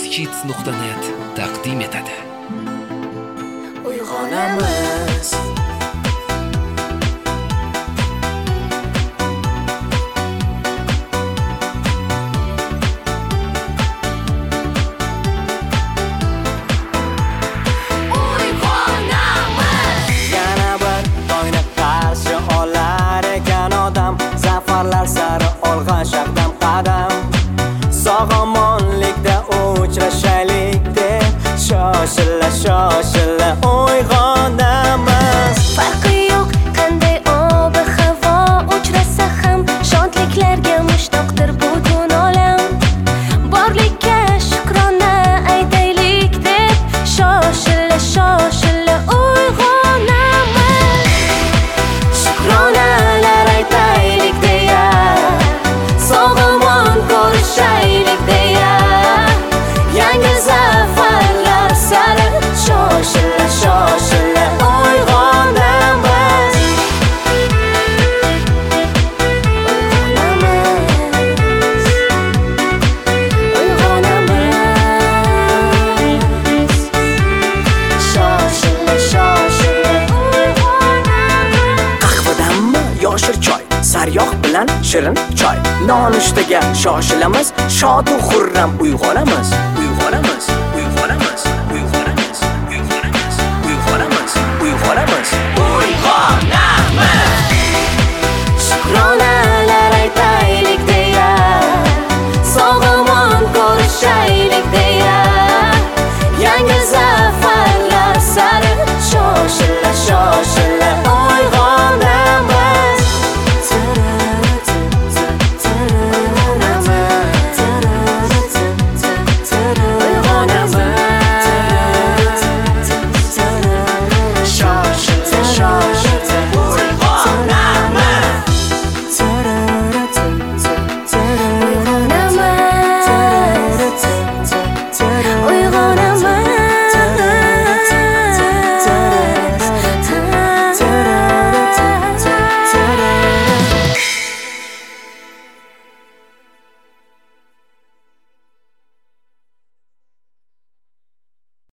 Kids.net taqdim etadi. Uyg'onamiz. Yana bir tongni qarshi olar ekan odam, zafarlar sari olg'a shaqdam qadam. Sog'omonlikda uchrashaylik deb shoshila uyg'onamiz. Farqi yo'q qanday ob-havo uchrasa ham, shodliklarga mushtoqdir butun olam. Borlikka shukrona aytaylik deb shoshila uyg'onamiz. Shukronalar aytaylik deya, sog'-omon ko'rishaylik deya, yangi zafarlar sari shoshila uyg'onamiz. Shoshila uyg'onamiz. Qahvadanmi yoshir choy, sariyog' bilan shirin choy. Nonushtaga shoshilamiz, shod va xurram uyg'onamiz.